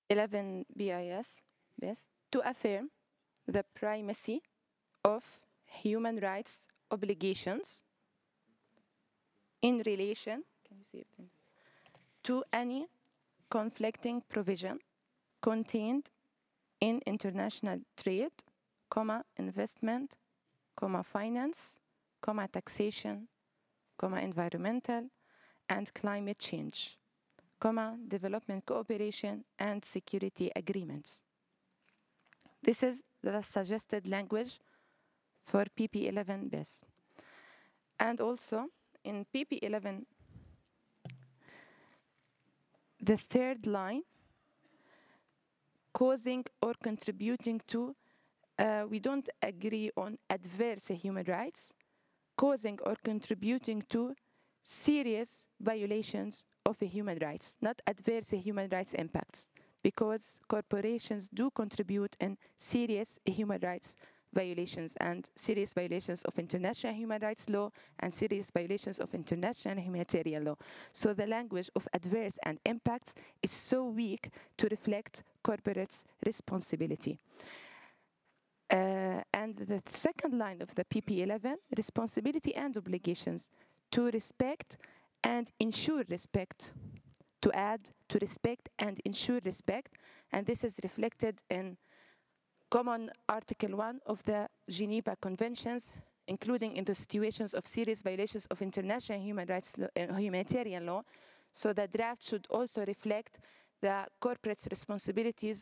11 BIS, yes, to affirm the primacy of human rights obligations in relation to any conflicting provision contained in international trade, investment, finance, taxation, environmental and climate change, development cooperation and security agreements. This is the suggested language for PP11 bis. And also in PP11, the third line, causing or contributing to, we don't agree on adverse human rights, causing or contributing to serious violations of human rights, not adverse human rights impacts, because corporations do contribute in serious human rights violations and serious violations of international human rights law and serious violations of international humanitarian law. So the language of adverse and impacts is so weak to reflect corporates' responsibility. And the second line of the PP11, responsibility and obligations to respect and ensure respect, to add to respect and ensure respect, and this is reflected in common Article 1 of the Geneva Conventions, including in the situations of serious violations of international human rights humanitarian law. So the draft should also reflect the corporate's responsibilities